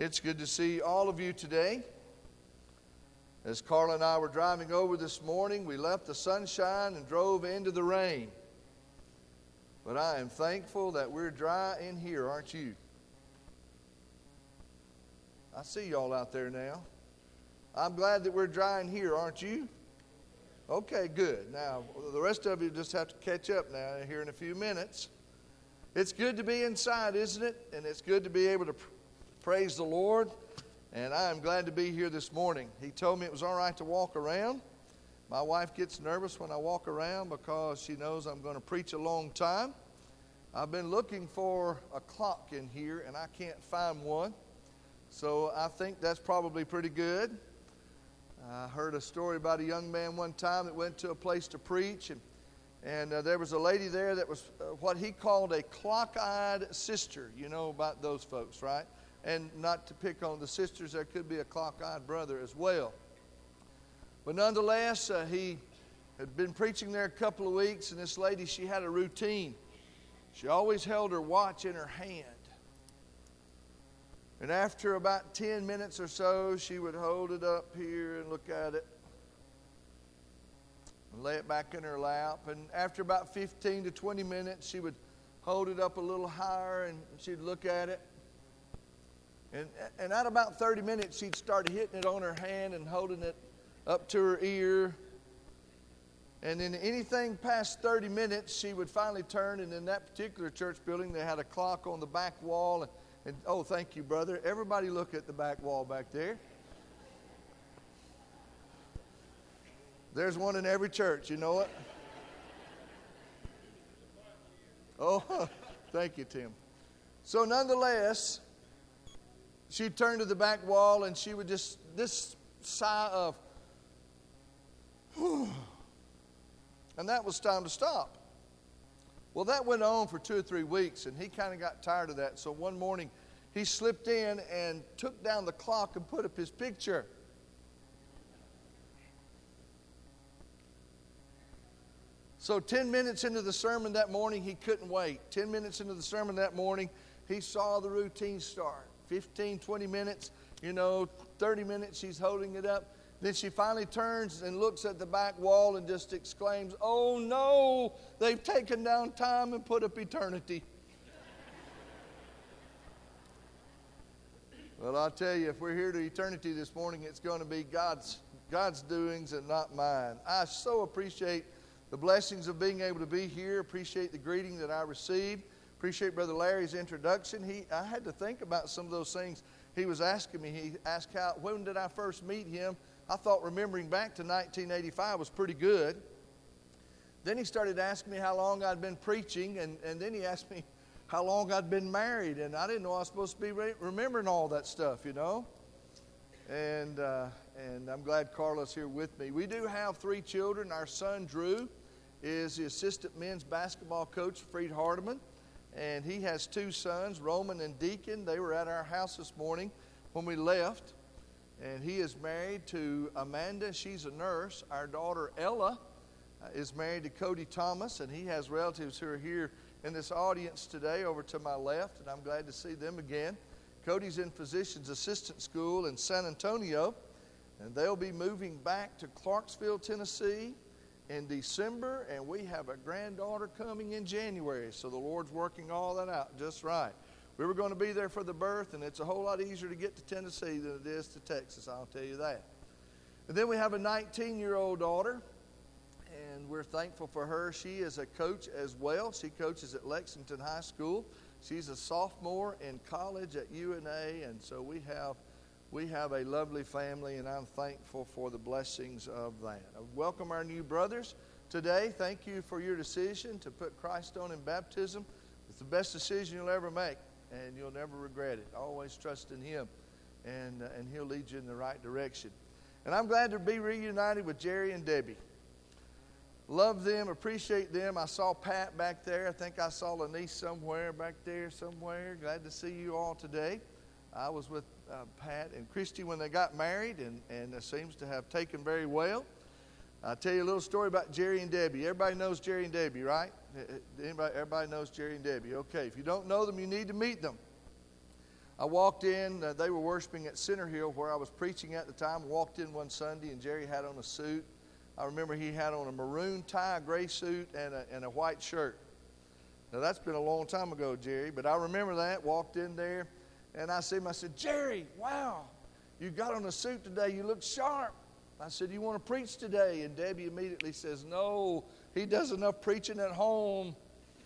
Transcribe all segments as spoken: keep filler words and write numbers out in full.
It's good to see all of you today. As Carla and I were driving over this morning, we left the sunshine and drove into the rain. But I am thankful that we're dry in here, aren't you? I see y'all out there now. I'm glad that we're dry in here, aren't you? Okay, good. Now, the rest of you just have to catch up now here in a few minutes. It's good to be inside, isn't it? And it's good to be able to praise the Lord, and I am glad to be here this morning. He told me it was all right to walk around. My wife gets nervous when I walk around because she knows I'm going to preach a long time. I've been looking for a clock in here, and I can't find one, so I think that's probably pretty good. I heard a story about a young man one time that went to a place to preach, and, and uh, there was a lady there that was uh, what he called a clock-eyed sister. You know about those folks, right? And not to pick on the sisters, there could be a clock-eyed brother as well. But nonetheless, uh, he had been preaching there a couple of weeks, and this lady, she had a routine. She always held her watch in her hand. And after about ten minutes or so, she would hold it up here and look at it. And lay it back in her lap. And after about fifteen to twenty minutes, she would hold it up a little higher, and she'd look at it. And, and at about thirty minutes, she'd start hitting it on her hand and holding it up to her ear. And then anything past thirty minutes, she would finally turn. And in that particular church building, they had a clock on the back wall. And, and oh, thank you, brother. Everybody look at the back wall back there. There's one in every church, you know it? Oh, thank you, Tim. So nonetheless, she'd turn to the back wall and she would just, this sigh of, whew, and that was time to stop. Well, that went on for two or three weeks, and he kind of got tired of that. So one morning, he slipped in and took down the clock and put up his picture. So ten minutes into the sermon that morning, he couldn't wait. ten minutes into the sermon that morning, he saw the routine start. fifteen, twenty minutes, you know, thirty minutes, she's holding it up. Then she finally turns and looks at the back wall and just exclaims, "Oh no, they've taken down time and put up eternity." Well, I'll tell you, if we're here to eternity this morning, it's going to be God's, God's doings and not mine. I so appreciate the blessings of being able to be here, appreciate the greeting that I received. Appreciate Brother Larry's introduction. He, I had to think about some of those things he was asking me. He asked, how, when did I first meet him? I thought remembering back to nineteen eighty-five was pretty good. Then he started asking me how long I'd been preaching, and, and then he asked me how long I'd been married, and I didn't know I was supposed to be re- remembering all that stuff, you know. And, uh, and I'm glad Carla's here with me. We do have three children. Our son, Drew, is the assistant men's basketball coach for Freed Hardeman. And he has two sons, Roman and Deacon. They were at our house this morning when we left. And he is married to Amanda. She's a nurse. Our daughter, Ella, uh, is married to Cody Thomas. And he has relatives who are here in this audience today over to my left. And I'm glad to see them again. Cody's in physician's assistant school in San Antonio. And they'll be moving back to Clarksville, Tennessee in December, and we have a granddaughter coming in January, so the Lord's working all that out just right. We were going to be there for the birth, and it's a whole lot easier to get to Tennessee than it is to Texas, I'll tell you that. And then we have a nineteen-year-old daughter, and we're thankful for her. She is a coach as well. She coaches at Lexington High School. She's a sophomore in college at U N A, and so we have We have a lovely family, and I'm thankful for the blessings of that. I welcome our new brothers today. Thank you for your decision to put Christ on in baptism. It's the best decision you'll ever make, and you'll never regret it. Always trust in Him, and, uh, and He'll lead you in the right direction. And I'm glad to be reunited with Jerry and Debbie. Love them, appreciate them. I saw Pat back there. I think I saw Lanice somewhere back there somewhere. Glad to see you all today. I was with uh, Pat and Christy when they got married, and, and it seems to have taken very well. I'll tell you a little story about Jerry and Debbie. Everybody knows Jerry and Debbie, right? Anybody, everybody knows Jerry and Debbie. Okay, if you don't know them, you need to meet them. I walked in, uh, they were worshiping at Center Hill where I was preaching at the time. Walked in one Sunday and Jerry had on a suit. I remember he had on a maroon tie, a gray suit, and a, and a white shirt. Now that's been a long time ago, Jerry, but I remember that. Walked in there and I said, I said, Jerry, wow, you got on a suit today. You look sharp. I said, you want to preach today? And Debbie immediately says, no, he does enough preaching at home.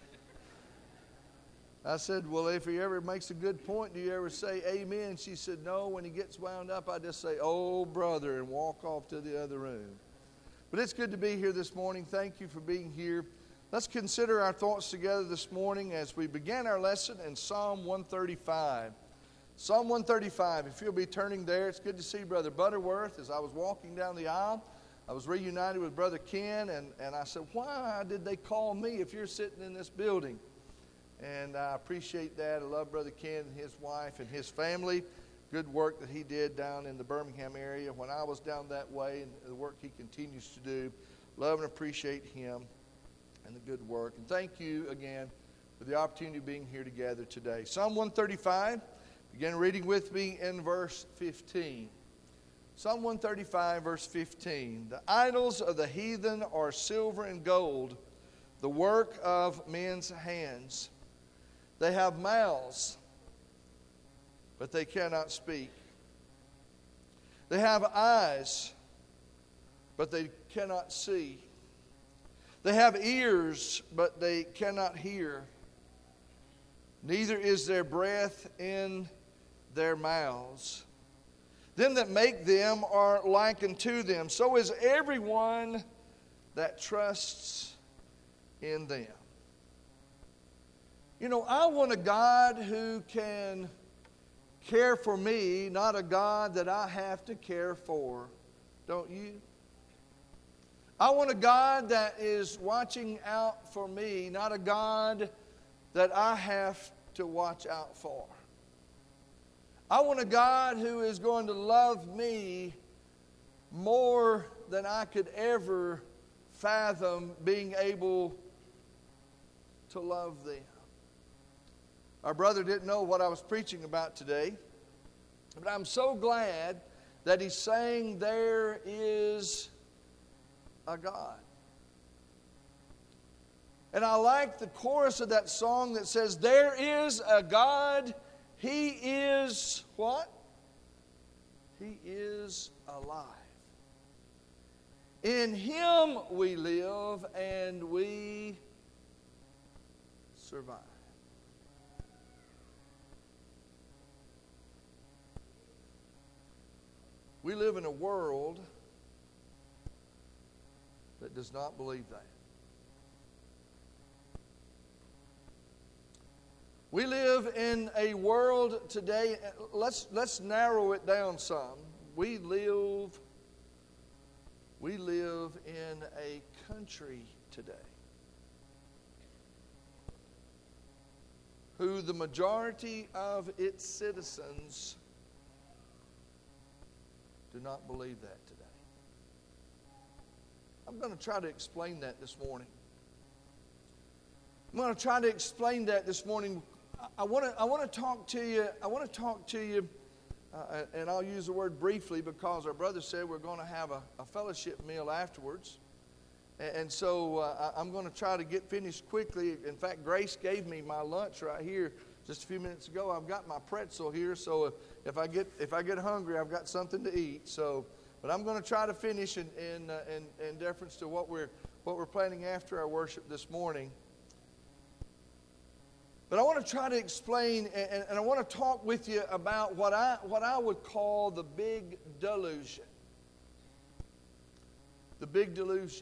I said, well, if he ever makes a good point, do you ever say amen? She said, no, when he gets wound up, I just say, oh, brother, and walk off to the other room. But it's good to be here this morning. Thank you for being here. Let's consider our thoughts together this morning as we begin our lesson in Psalm one thirty-five. Psalm one thirty-five, if you'll be turning there, it's good to see Brother Butterworth. As I was walking down the aisle, I was reunited with Brother Ken, and, and I said, why did they call me if you're sitting in this building? And I appreciate that. I love Brother Ken and his wife and his family. Good work that he did down in the Birmingham area when I was down that way, and the work he continues to do. Love and appreciate him and the good work. And thank you again for the opportunity of being here together today. Psalm one thirty-five. Begin reading with me in verse fifteen. Psalm one thirty-five, verse fifteen. The idols of the heathen are silver and gold, the work of men's hands. They have mouths, but they cannot speak. They have eyes, but they cannot see. They have ears, but they cannot hear. Neither is there breath in their mouths. Them that make them are like unto them. So is everyone that trusts in them. You know, I want a God who can care for me, not a God that I have to care for. Don't you? I want a God that is watching out for me, not a God that I have to watch out for. I want a God who is going to love me more than I could ever fathom being able to love them. Our brother didn't know what I was preaching about today, but I'm so glad that he's saying there is a God. And I like the chorus of that song that says, there is a God. He is what? He is alive. In Him we live and we survive. We live in a world that does not believe that. We live in a world today, let's, let's narrow it down some. We live, we live in a country today who the majority of its citizens do not believe that today. I'm going to try to explain that this morning. I'm going to try to explain that this morning. I want to I want to talk to you. I want to talk to you, uh, and I'll use the word briefly because our brother said we're going to have a, a fellowship meal afterwards. And, and so uh, I'm going to try to get finished quickly. In fact, Grace gave me my lunch right here just a few minutes ago. I've got my pretzel here, so if, if I get if I get hungry, I've got something to eat. So, but I'm going to try to finish in in, uh, in in deference to what we're what we're planning after our worship this morning. But I want to try to explain, and, and I want to talk with you about what I what I would call the big delusion. The big delusion.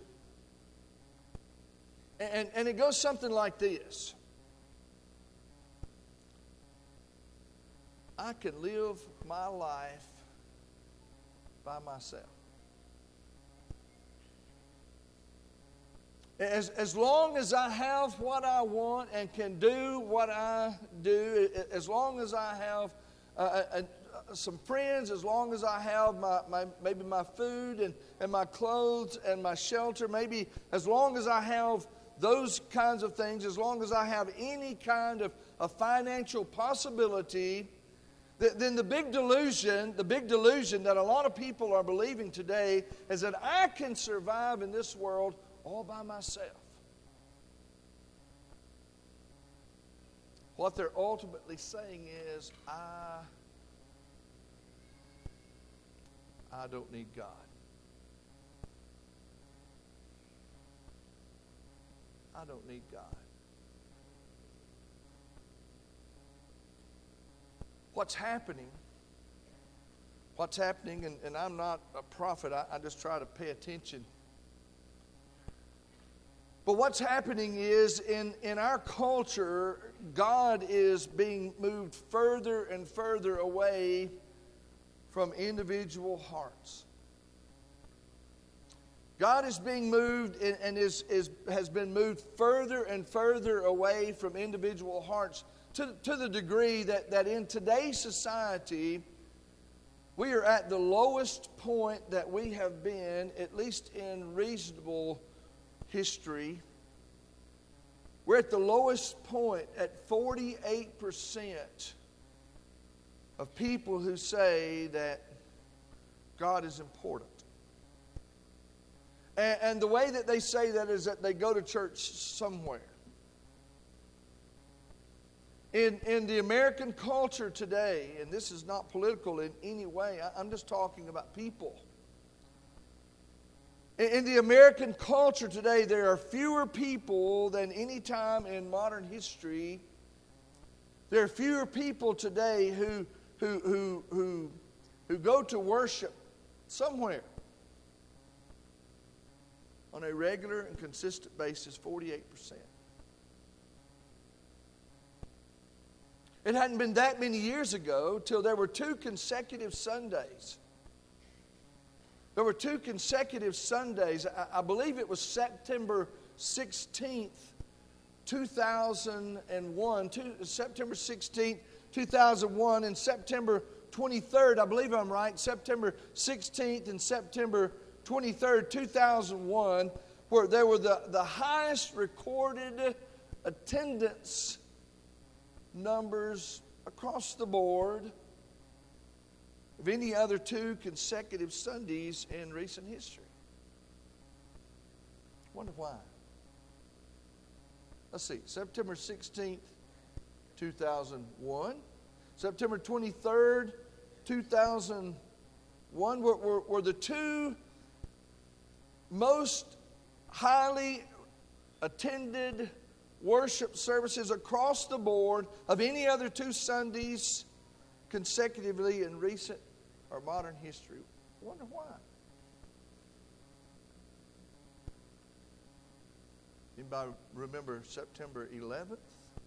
And, and it goes something like this. I can live my life by myself. As, as long as I have what I want and can do what I do, as long as I have uh, uh, some friends, as long as I have my, my maybe my food and, and my clothes and my shelter, maybe as long as I have those kinds of things, as long as I have any kind of a financial possibility, then the big delusion, the big delusion that a lot of people are believing today is that I can survive in this world all by myself. What they're ultimately saying is, I, I don't need God. I don't need God. What's happening, what's happening, and, and I'm not a prophet, I, I just try to pay attention. But what's happening is in, in our culture, God is being moved further and further away from individual hearts. God is being moved and, and is, is, has been moved further and further away from individual hearts to, to the degree that, that in today's society, we are at the lowest point that we have been, at least in reasonable history. We're at the lowest point at forty-eight percent of people who say that God is important. And, and the way that they say that is that they go to church somewhere. In, in the American culture today, and this is not political in any way, I, I'm just talking about people. In, in the American culture today, there are fewer people than any time in modern history. There are fewer people today who, who, who, who, who go to worship somewhere on a regular and consistent basis, forty-eight percent. It hadn't been that many years ago till there were two consecutive Sundays. There were two consecutive Sundays. I, I believe it was September sixteenth, two thousand one. Two, September sixteenth, two thousand one, and September twenty-third, I believe I'm right, September sixteenth and September twenty-third, two thousand one, where there were the, the highest recorded attendance numbers across the board of any other two consecutive Sundays in recent history. Wonder why. Let's see, September sixteenth, two thousand one, September twenty-third, two thousand one were, were, were the two most highly attended worship services across the board of any other two Sundays consecutively in recent or modern history. I wonder why. Anybody remember September eleventh,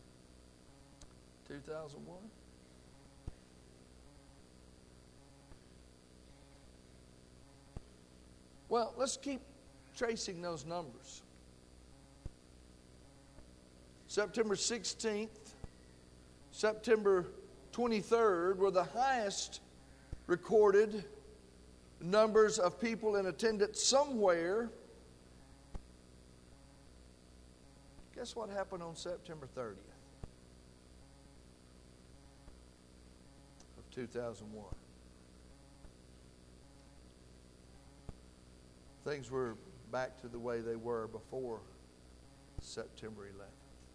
two thousand one? Well, let's keep tracing those numbers. September sixteenth, September twenty-third were the highest recorded numbers of people in attendance somewhere. Guess what happened on September thirtieth of two thousand one? Things were back to the way they were before September eleventh.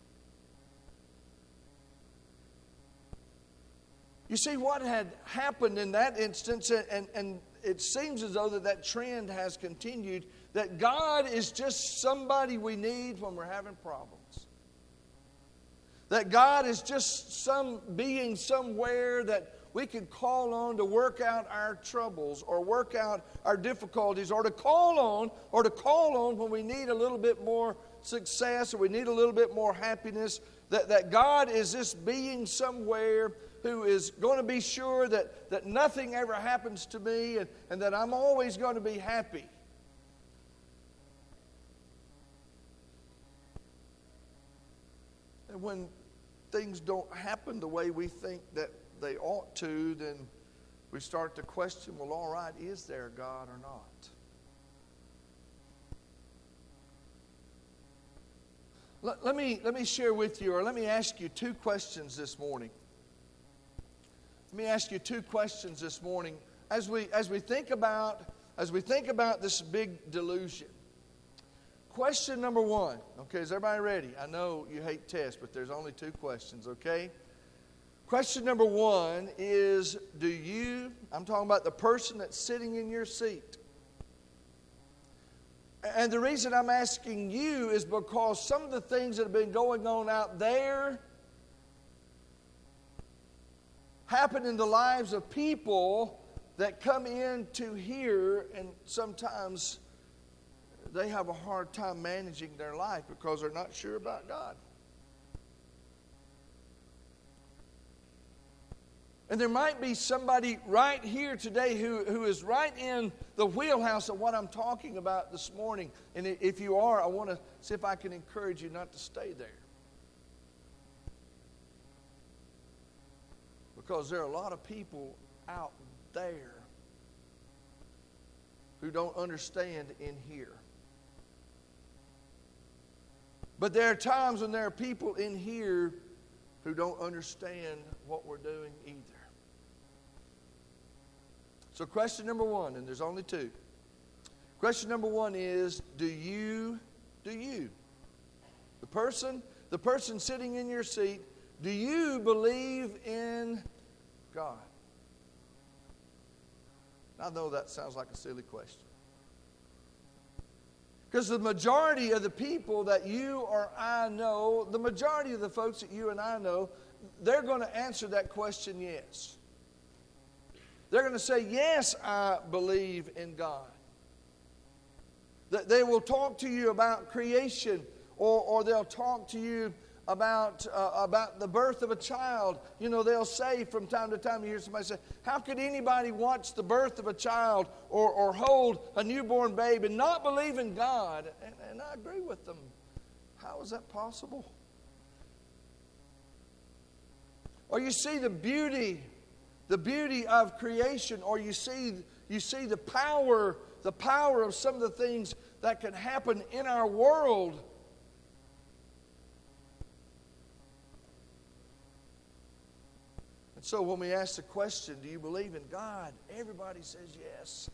You see what had happened in that instance, and, and it seems as though that that trend has continued, that God is just somebody we need when we're having problems. That God is just some being somewhere that we can call on to work out our troubles or work out our difficulties, or to call on, or to call on when we need a little bit more success or we need a little bit more happiness. That, that God is this being somewhere who is going to be sure that, that nothing ever happens to me, and, and that I'm always going to be happy. And when things don't happen the way we think that they ought to, then we start to question, well, all right, is there a God or not? Let, let me, let me share with you, or let me ask you two questions this morning. Let me ask you two questions this morning as we as we think about as we think about this big delusion. Question number one. Okay, is everybody ready? I know you hate tests, but there's only two questions, okay? Question number one is, do you, I'm talking about the person that's sitting in your seat. And the reason I'm asking you is because some of the things that have been going on out there happen in the lives of people that come in to here, and sometimes they have a hard time managing their life because they're not sure about God. And there might be somebody right here today who, who is right in the wheelhouse of what I'm talking about this morning. And if you are, I want to see if I can encourage you not to stay there. Because there are a lot of people out there who don't understand in here. But there are times when there are people in here who don't understand what we're doing either. So question number one, and there's only two. Question number one is, do you, do you, the person, the person sitting in your seat, do you believe in God? I know that sounds like a silly question. Because the majority of the people that you or I know, the majority of the folks that you and I know, they're going to answer that question yes. They're going to say, yes, I believe in God. They will talk to you about creation, or, or they'll talk to you about, uh, about the birth of a child. You know, they'll say from time to time, you hear somebody say, how could anybody watch the birth of a child or, or hold a newborn babe and not believe in God? And, and I agree with them. How is that possible? Or you see the beauty, the beauty of creation, or you see, you see the power, the power of some of the things that can happen in our world. So when we ask the question, do you believe in God? Everybody says yes.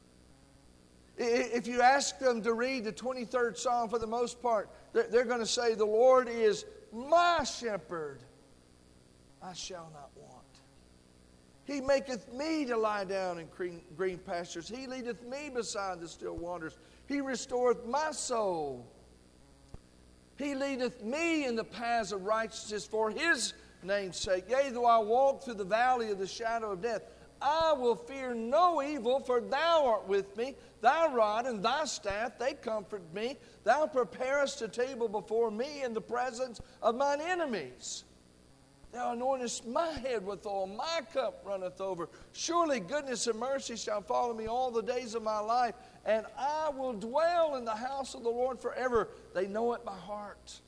If you ask them to read the twenty-third Psalm, for the most part, they're going to say, the Lord is my shepherd, I shall not want. He maketh me to lie down in green pastures. He leadeth me beside the still waters. He restoreth my soul. He leadeth me in the paths of righteousness for His name's sake. Yea, though I walk through the valley of the shadow of death, I will fear no evil, for thou art with me. Thy rod and thy staff, they comfort me. Thou preparest a table before me in the presence of mine enemies. Thou anointest my head with oil, my cup runneth over. Surely goodness and mercy shall follow me all the days of my life, and I will dwell in the house of the Lord forever. They know it by heart.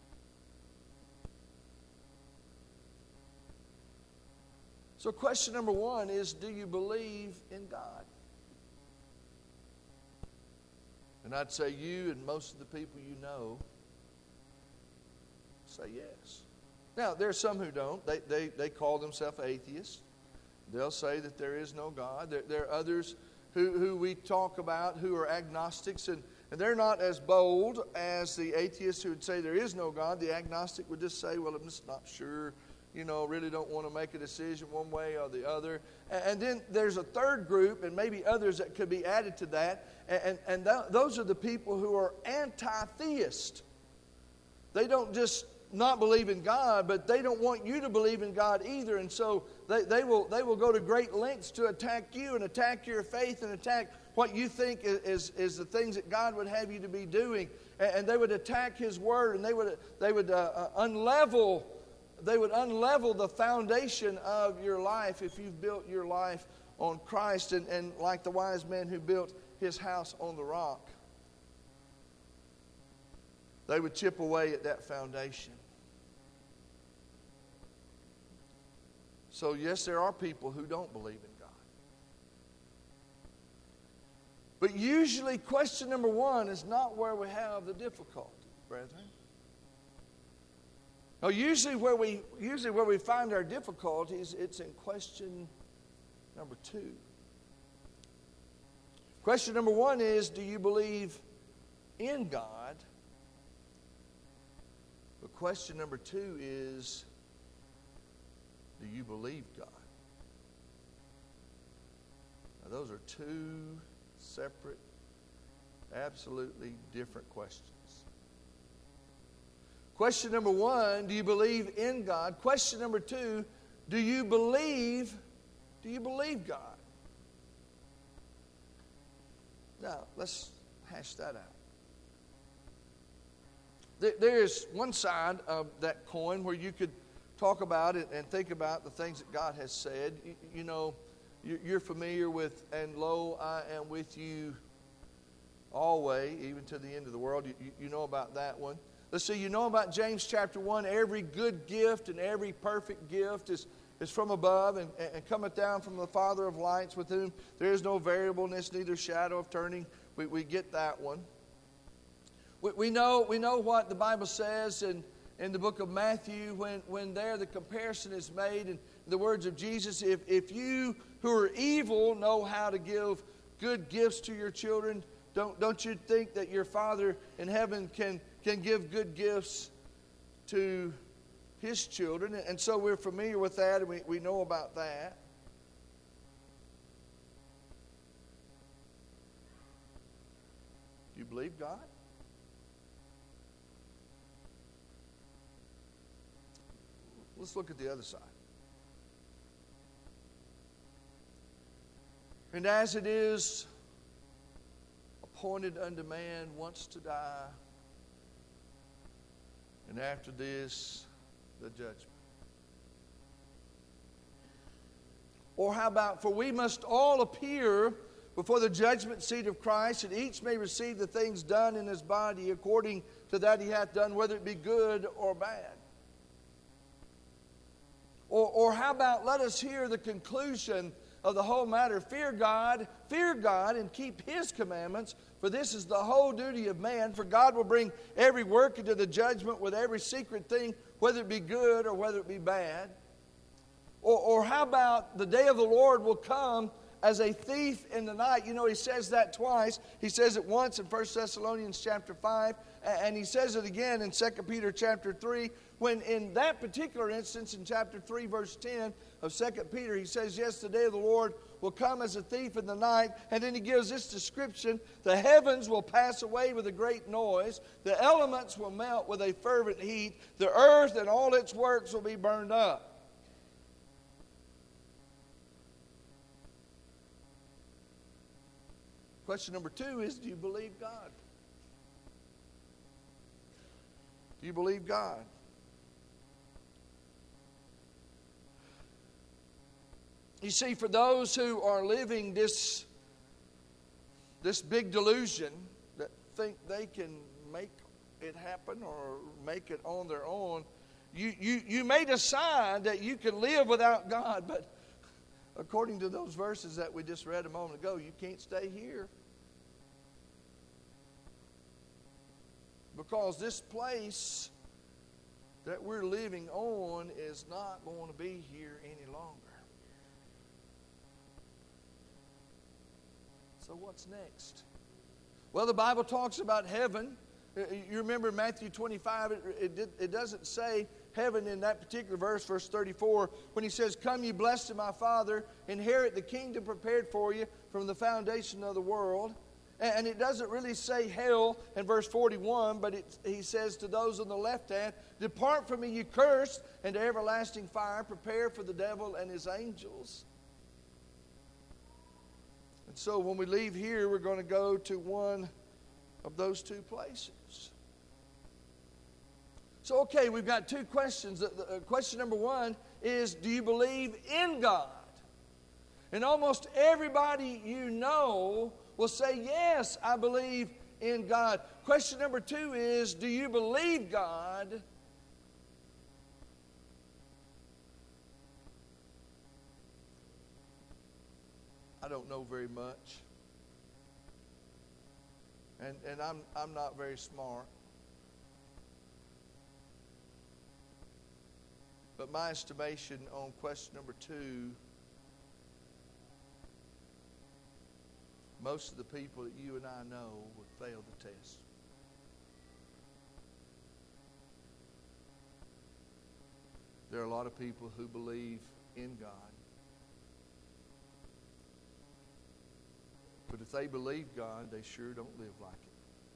So question number one is, do you believe in God? And I'd say you and most of the people you know say yes. Now, there are some who don't. They, they, they call themselves atheists. They'll say that there is no God. There, there are others who, who we talk about who are agnostics, and, and they're not as bold as the atheists who would say there is no God. The agnostic would just say, well, I'm just not sure. You know, really don't want to make a decision one way or the other. And, and then there's a third group, and maybe others that could be added to that. And, and, and th- those are the people who are anti-theist. They don't just not believe in God, but they don't want you to believe in God either. And so they, they will they will go to great lengths to attack you and attack your faith and attack what you think is, is, is the things that God would have you to be doing. And, and they would attack His Word, and they would, they would uh, uh, unlevel They would unlevel the foundation of your life if you've built your life on Christ, and, and like the wise man who built his house on the rock. They would chip away at that foundation. So yes, there are people who don't believe in God. But usually question number one is not where we have the difficulty, brethren. Now, usually where we usually where we find our difficulties, it's in question number two. Question number one is, do you believe in God? But question number two is, do you believe God? Now, those are two separate, absolutely different questions. Question number one, do you believe in God? Question number two, do you believe, do you believe God? Now, let's hash that out. There is one side of that coin where you could talk about it and think about the things that God has said. You, you know, you're familiar with, and lo, I am with you always, even to the end of the world. You, you know about that one. Let's see, you know about James chapter one. Every good gift and every perfect gift is, is from above and, and cometh down from the Father of lights, with whom there is no variableness, neither shadow of turning. We, we get that one. We, we know we know what the Bible says in, in the book of Matthew when, when there the comparison is made in the words of Jesus. If, if you who are evil know how to give good gifts to your children, don't, don't you think that your Father in heaven can, can give good gifts to His children? And so we're familiar with that, and we, we know about that. Do you believe God? Let's look at the other side. And as it is appointed unto man once to die, and after this, the judgment. Or how about, for we must all appear before the judgment seat of Christ, and each may receive the things done in his body according to that he hath done, whether it be good or bad. Or, or how about, let us hear the conclusion of the whole matter. Fear God, fear God, and keep His commandments, for this is the whole duty of man. For God will bring every work into the judgment with every secret thing, whether it be good or whether it be bad. Or, or how about, the day of the Lord will come as a thief in the night. You know, he says that twice. He says it once in First Thessalonians chapter five, and he says it again in Second Peter chapter three, when in that particular instance in chapter three, verse ten of Second Peter, he says, yes, the day of the Lord will come as a thief in the night. And then he gives this description: the heavens will pass away with a great noise, the elements will melt with a fervent heat, the earth and all its works will be burned up. Question number two is, do you believe God? Do you believe God? You see, for those who are living this, this big delusion that think they can make it happen or make it on their own, you, you, you may decide that you can live without God, but according to those verses that we just read a moment ago, you can't stay here. Because this place that we're living on is not going to be here any longer. So what's next? Well, the Bible talks about heaven. You remember Matthew twenty-five, it, it, it doesn't say heaven in that particular verse, verse thirty-four, when he says, come ye blessed of my Father, inherit the kingdom prepared for you from the foundation of the world. And it doesn't really say hell in verse forty-one, but it, he says to those on the left hand, depart from me, you cursed, into everlasting fire, prepare for the devil and his angels. And so when we leave here, we're going to go to one of those two places. So, okay, we've got two questions. The, the, uh, question number one is, do you believe in God? And almost everybody you know will say, yes, I believe in God. Question number two is, do you believe God? I don't know very much. And, and I'm, I'm not very smart. But my estimation on question number two, most of the people that you and I know would fail the test. There are a lot of people who believe in God. But if they believe God, they sure don't live like it.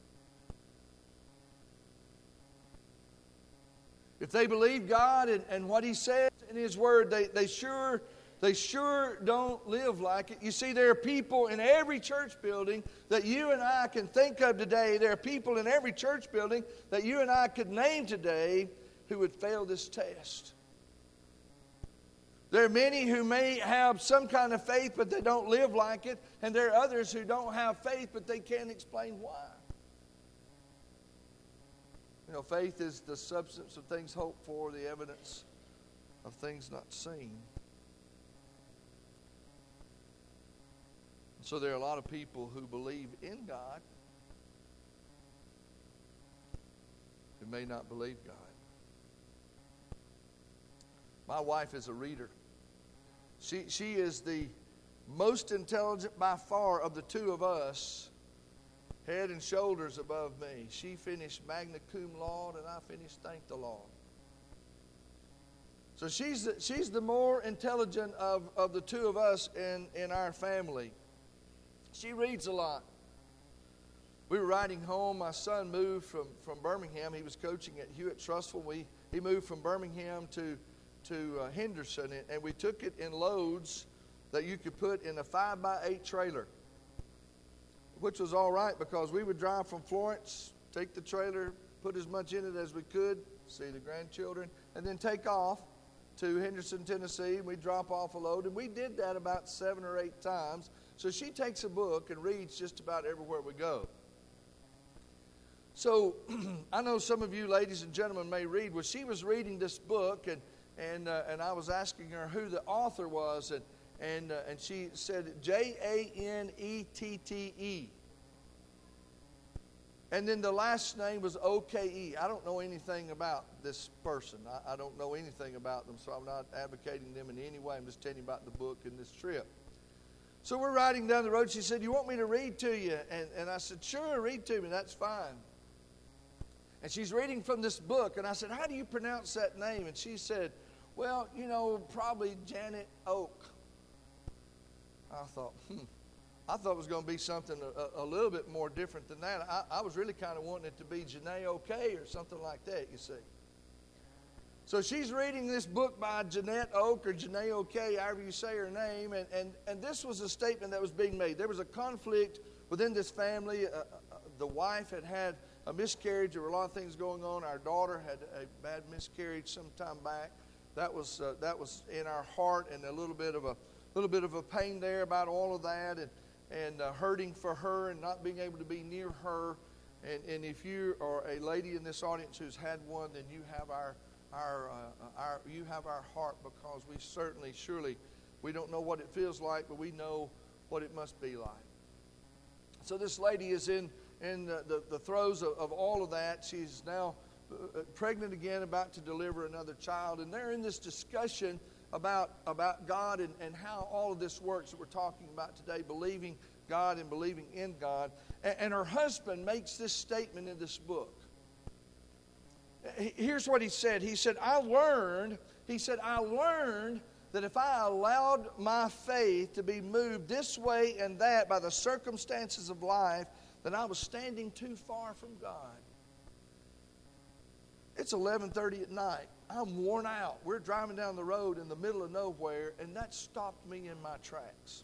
If they believe God and, and what He says in His Word, they, they sure they sure don't live like it. You see, there are people in every church building that you and I can think of today. There are people in every church building that you and I could name today who would fail this test. There are many who may have some kind of faith, but they don't live like it. And there are others who don't have faith, but they can't explain why. You know, faith is the substance of things hoped for, the evidence of things not seen. So there are a lot of people who believe in God who may not believe God. My wife is a reader. She, she is the most intelligent by far of the two of us, head and shoulders above me. She finished magna cum laude and I finished thank the Lord. So she's the, she's the more intelligent of, of the two of us in, in our family. She reads a lot. We were riding home. My son moved from, from Birmingham. He was coaching at Hewitt-Trussville. We, he moved from Birmingham to to uh, Henderson, and, and we took it in loads that you could put in a five by eight trailer, which was all right because we would drive from Florence, take the trailer, put as much in it as we could, see the grandchildren, and then take off to Henderson, Tennessee, and we'd drop off a load, and we did that about seven or eight times. So she takes a book and reads just about everywhere we go. So I know some of you ladies and gentlemen may read. Well, she was reading this book, and And uh, and I was asking her who the author was, and and uh, and she said J A N E T T E. And then the last name was O K E. I don't know anything about this person. I, I don't know anything about them, so I'm not advocating them in any way. I'm just telling you about the book and this trip. So we're riding down the road. She said, "You want me to read to you?" And, and I said, "Sure, read to me. That's fine." And she's reading from this book. And I said, "How do you pronounce that name?" And she said, "Well, you know, probably Janet Oak." I thought, hmm. I thought it was going to be something a, a little bit more different than that. I, I was really kind of wanting it to be Janae O'Kay or something like that, you see. So she's reading this book by Jeanette Oak or Janae O'Kay, however you say her name, and, and, and this was a statement that was being made. There was a conflict within this family. Uh, uh, the wife had had a miscarriage. There were a lot of things going on. Our daughter had a bad miscarriage some time back. That was uh, that was in our heart, and a little bit of a little bit of a pain there about all of that, and and uh, hurting for her and not being able to be near her. And and if you are a lady in this audience who's had one, then you have our our uh, our you have our heart, because we certainly surely we don't know what it feels like, but we know what it must be like. So this lady is in in the, the, the throes of, of all of that. She's now pregnant again, about to deliver another child, and they're in this discussion about about God and, and how all of this works that we're talking about today, believing God and believing in God. And, and her husband makes this statement in this book. Here's what he said. He said, I learned, he said, I learned that if I allowed my faith to be moved this way and that by the circumstances of life, then I was standing too far from God. It's eleven thirty at night. I'm worn out. We're driving down the road in the middle of nowhere, and that stopped me in my tracks.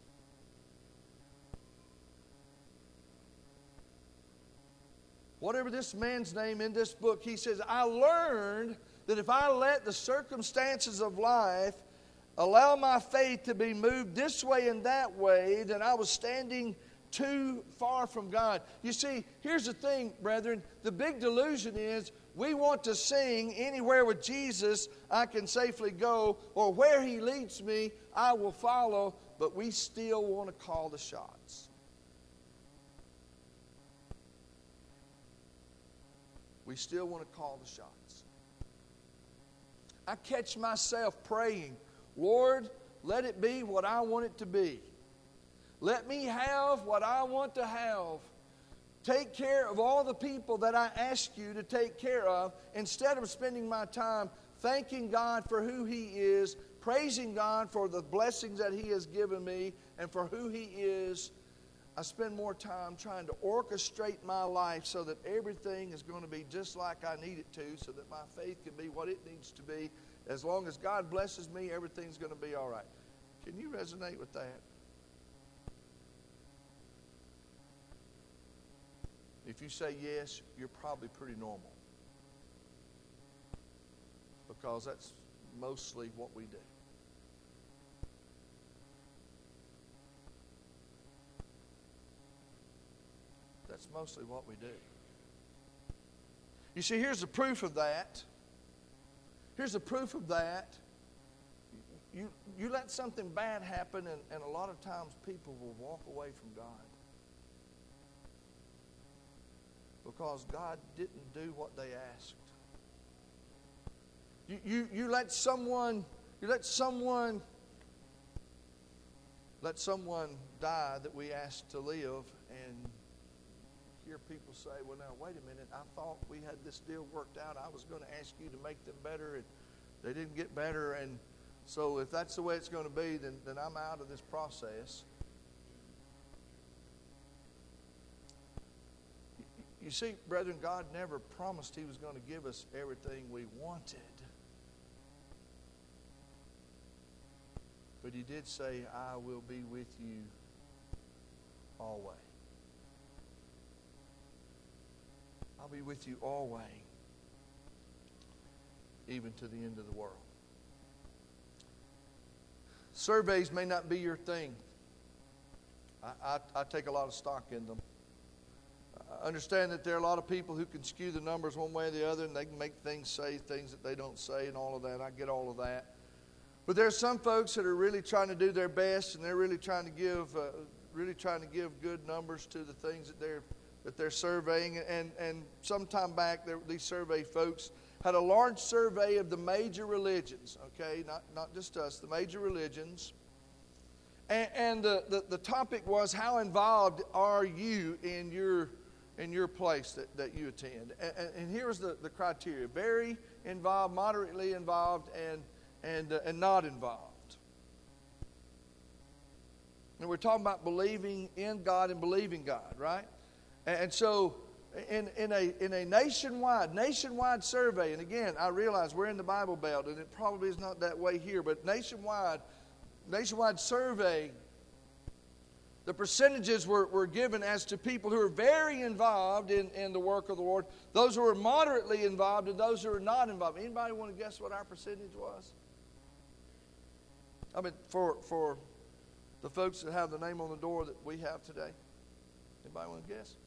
Whatever this man's name in this book, he says, I learned that if I let the circumstances of life allow my faith to be moved this way and that way, then I was standing too far from God. You see, here's the thing, brethren. The big delusion is we want to sing anywhere with Jesus I can safely go, or where He leads me I will follow, but we still want to call the shots. We still want to call the shots. I catch myself praying, Lord, let it be what I want it to be. Let me have what I want to have. Take care of all the people that I ask you to take care of, instead of spending my time thanking God for who He is, praising God for the blessings that He has given me and for who He is. I spend more time trying to orchestrate my life so that everything is going to be just like I need it to, so that my faith can be what it needs to be. As long as God blesses me, everything's going to be all right. Can you resonate with that? If you say yes, you're probably pretty normal, because that's mostly what we do. That's mostly what we do. You see, here's the proof of that. Here's the proof of that. You, you let something bad happen, and, and a lot of times people will walk away from God. Because God didn't do what they asked. You, you, you let someone, you let someone, let someone die that we asked to live, and hear people say, well, now, wait a minute, I thought we had this deal worked out. I was going to ask you to make them better, and they didn't get better, and so if that's the way it's going to be, then, then I'm out of this process. You see, brethren, God never promised He was going to give us everything we wanted. But He did say, I will be with you always. I'll be with you always, even to the end of the world. Surveys may not be your thing. I, I, I take a lot of stock in them. I understand that there are a lot of people who can skew the numbers one way or the other, and they can make things say things that they don't say and all of that. I get all of that. But there are some folks that are really trying to do their best, and they're really trying to give, uh, really trying to give good numbers to the things that they're that they're surveying. And and some time back, there, these survey folks had a large survey of the major religions. Okay, not not just us, the major religions. And, and the, the the topic was, how involved are you in your in your place that, that you attend? And, and here was the, the criteria: very involved, moderately involved, and and uh, and not involved. And we're talking about believing in God and believing God, right? And, and so in in a in a nationwide nationwide survey, and again, I realize we're in the Bible Belt, and it probably is not that way here, but nationwide nationwide survey, the percentages were, were given as to people who are very involved in, in the work of the Lord, those who are moderately involved, and those who are not involved. Anybody want to guess what our percentage was? I mean, for for the folks that have the name on the door that we have today. Anybody want to guess?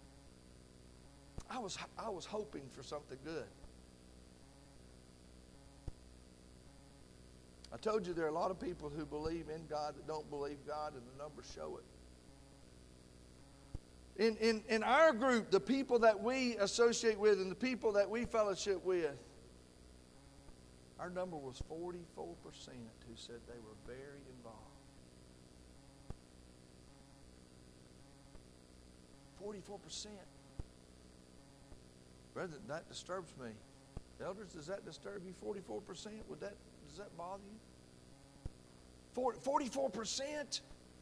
I was I was hoping for something good. I told you there are a lot of people who believe in God that don't believe God, and the numbers show it. In, in, in our group, the people that we associate with and the people that we fellowship with, our number was forty-four percent who said they were very involved. forty-four percent. Brother, that disturbs me. Elders, does that disturb you? forty-four percent? Would that Does that bother you? forty-four percent?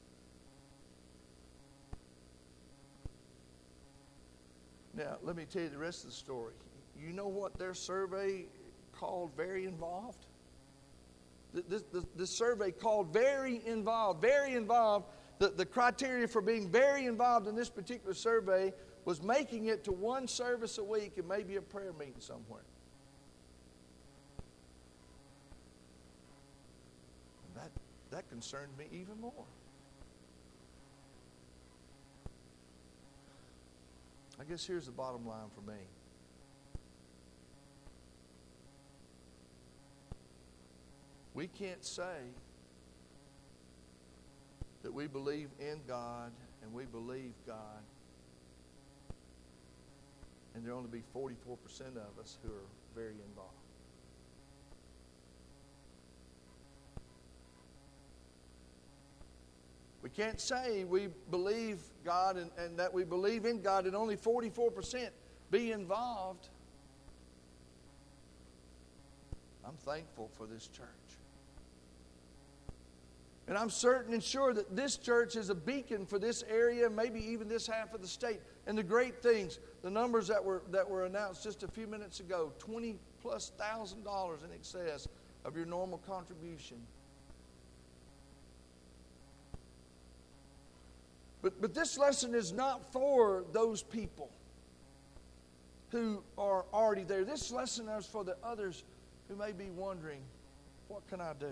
Now, let me tell you the rest of the story. You know what their survey called very involved? This, this, this survey called very involved. Very involved. The, the criteria for being very involved in this particular survey was making it to one service a week and maybe a prayer meeting somewhere. That, that concerned me even more. I guess here's the bottom line for me. We can't say that we believe in God and we believe God, and there only be forty-four percent of us who are very involved. We can't say we believe God and, and that we believe in God and only forty-four percent be involved. I'm thankful for this church. And I'm certain and sure that this church is a beacon for this area, maybe even this half of the state. And the great things, the numbers that were that were announced just a few minutes ago, twenty plus thousand dollars in excess of your normal contribution. But, but this lesson is not for those people who are already there. This lesson is for the others who may be wondering, what can I do?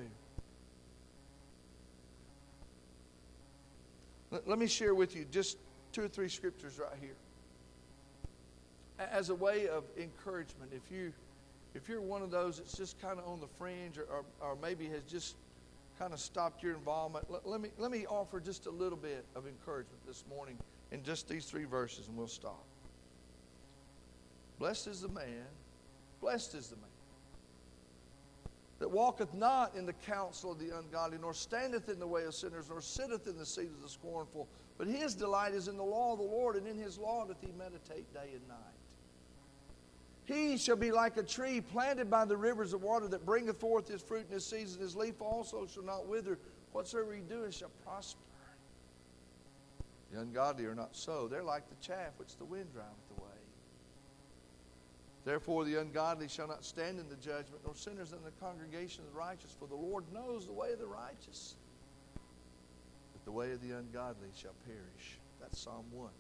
Let, let me share with you just two or three scriptures right here as a way of encouragement. If you, if you're one of those that's just kind of on the fringe or, or, or maybe has just kind of stopped your involvement, let, let me let me offer just a little bit of encouragement this morning in just these three verses, and we'll stop. Blessed is the man, blessed is the man that walketh not in the counsel of the ungodly, nor standeth in the way of sinners, nor sitteth in the seat of the scornful. But his delight is in the law of the Lord, and in his law doth he meditate day and night. He shall be like a tree planted by the rivers of water that bringeth forth his fruit in his season. His leaf also shall not wither. Whatsoever he doeth shall prosper. The ungodly are not so. They're like the chaff which the wind driveth away. Therefore the ungodly shall not stand in the judgment, nor sinners in the congregation of the righteous. For the Lord knows the way of the righteous, but the way of the ungodly shall perish. That's Psalm one.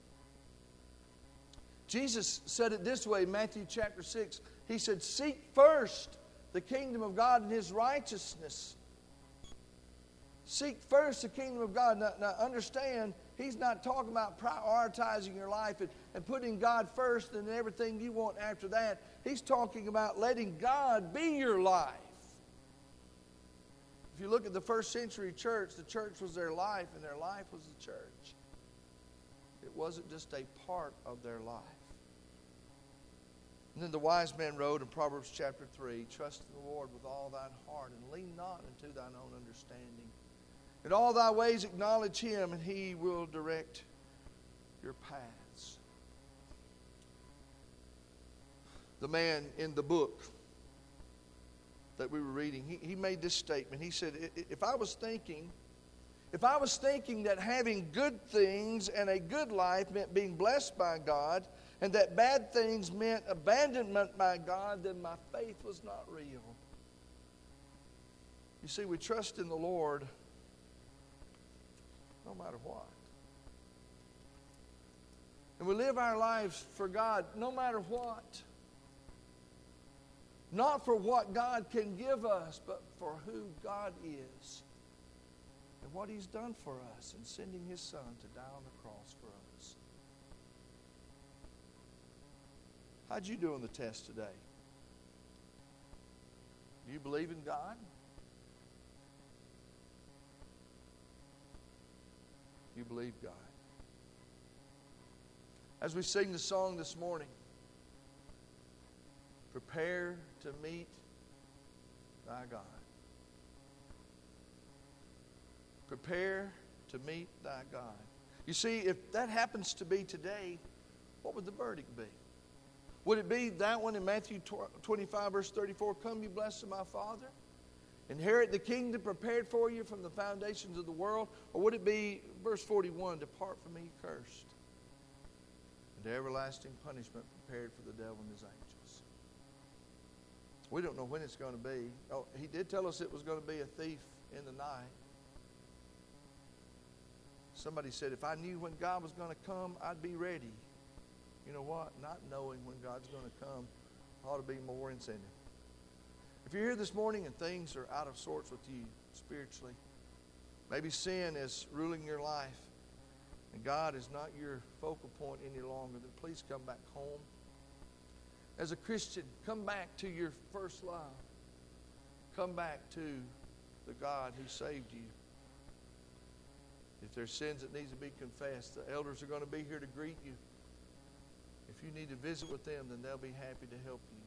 Jesus said it this way in Matthew chapter six. He said, seek first the kingdom of God and his righteousness. Seek first the kingdom of God. Now, now understand, he's not talking about prioritizing your life and, and putting God first and everything you want after that. He's talking about letting God be your life. If you look at the first century church, the church was their life and their life was the church. It wasn't just a part of their life. And then the wise man wrote in Proverbs chapter three, trust in the Lord with all thine heart and lean not unto thine own understanding. In all thy ways acknowledge him, and he will direct your paths. The man in the book that we were reading, he, he made this statement. He said, if I was thinking, if I was thinking that having good things and a good life meant being blessed by God, and that bad things meant abandonment by God, then my faith was not real. You see, we trust in the Lord no matter what. And we live our lives for God no matter what. Not for what God can give us, but for who God is and what he's done for us in sending his Son to die on the cross for us. How'd you do on the test today? Do you believe in God? You believe God. As we sing the song this morning, prepare to meet thy God. Prepare to meet thy God. You see, if that happens to be today, what would the verdict be? Would it be that one in Matthew twenty-five, verse thirty-four, come you blessed of my Father, inherit the kingdom prepared for you from the foundations of the world? Or would it be, verse forty-one, depart from me, cursed, into everlasting punishment prepared for the devil and his angels? We don't know when it's going to be. Oh, he did tell us it was going to be a thief in the night. Somebody said, if I knew when God was going to come, I'd be ready. You know what? Not knowing when God's going to come ought to be more incentive. If you're here this morning and things are out of sorts with you spiritually, maybe sin is ruling your life, and God is not your focal point any longer, then please come back home. As a Christian, come back to your first love. Come back to the God who saved you. If there's sins that need to be confessed, the elders are going to be here to greet you. If you need to visit with them, then they'll be happy to help you.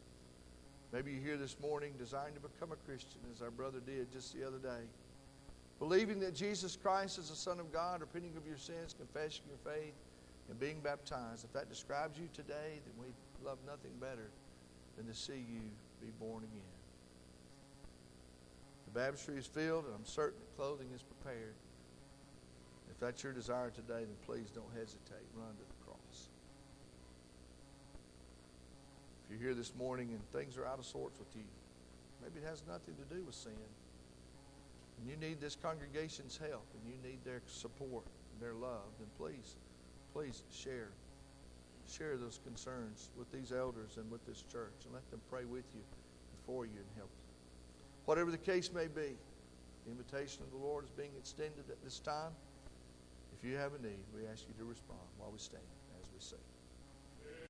Maybe you're here this morning desiring to become a Christian, as our brother did just the other day. believing that Jesus Christ is the Son of God, repenting of your sins, confessing your faith, and being baptized. If that describes you today, then we love nothing better than to see you be born again. The baptistry is filled, and I'm certain that clothing is prepared. If that's your desire today, then please don't hesitate. Run to the cross. If you're here this morning and things are out of sorts with you, maybe it has nothing to do with sin, and you need this congregation's help, and you need their support and their love, then please, please share. Share those concerns with these elders and with this church, and let them pray with you and for you and help you. Whatever the case may be, the invitation of the Lord is being extended at this time. If you have a need, we ask you to respond while we stand as we sing.